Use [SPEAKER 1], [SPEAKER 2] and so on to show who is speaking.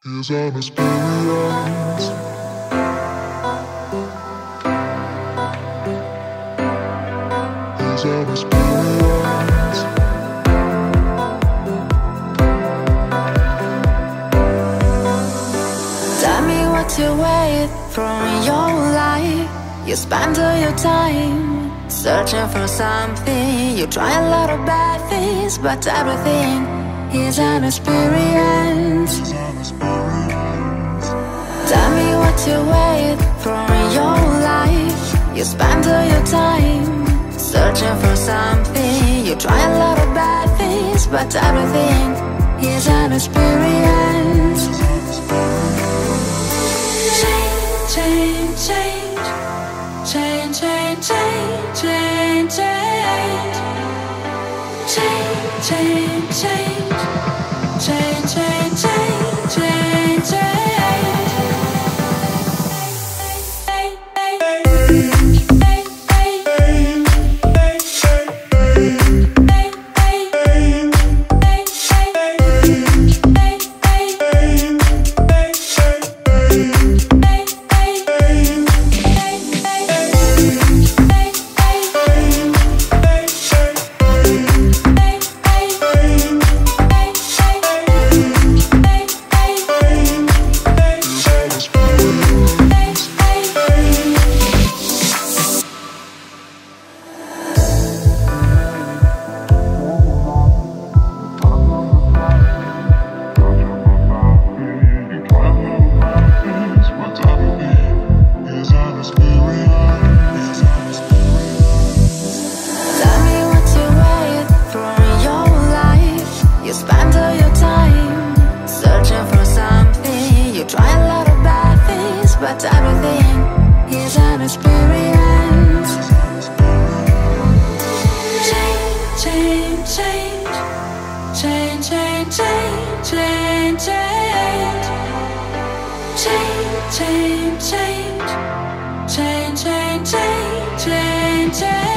[SPEAKER 1] is an experience. Is an experience.
[SPEAKER 2] Tell me what you wait for in your life. You spend all your time searching for something. You try a lot of bad things, but everything is an experience. Tell me what you wait for in your life. You spend all your time searching for something. You try a lot of bad things, but everything is an experience. Change, change, change, change, change, change, change, change, change, change, change, change, change, change, change. But everything is an experience. Change, change, change, change, change, change, change, change, change, change, change, change, change, change, change.